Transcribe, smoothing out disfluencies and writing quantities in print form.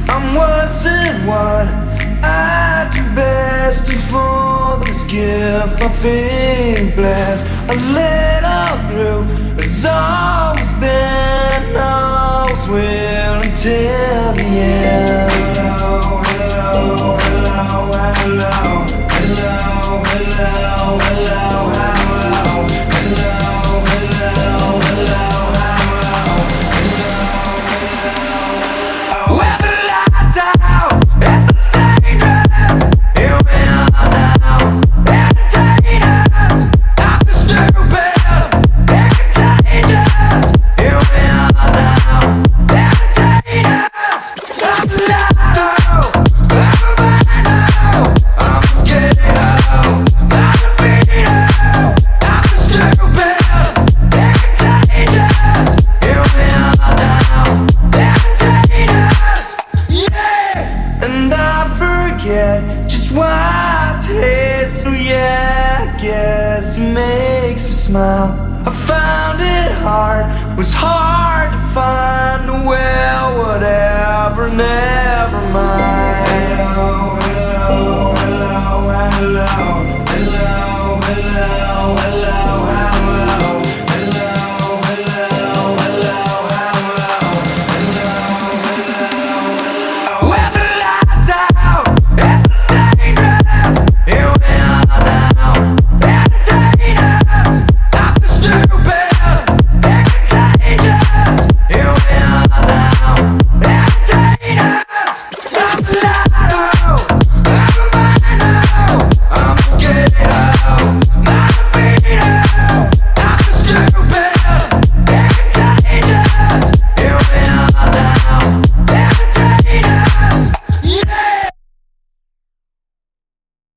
I'm worse than what I do best, and for this gift I feel blessed. A little blue has always been, always will until the end. Hello, hello, hello, hello, hello, hello, hello, hello, hello, hello, hello. Just what it is, so yeah, I guess it makes me smile.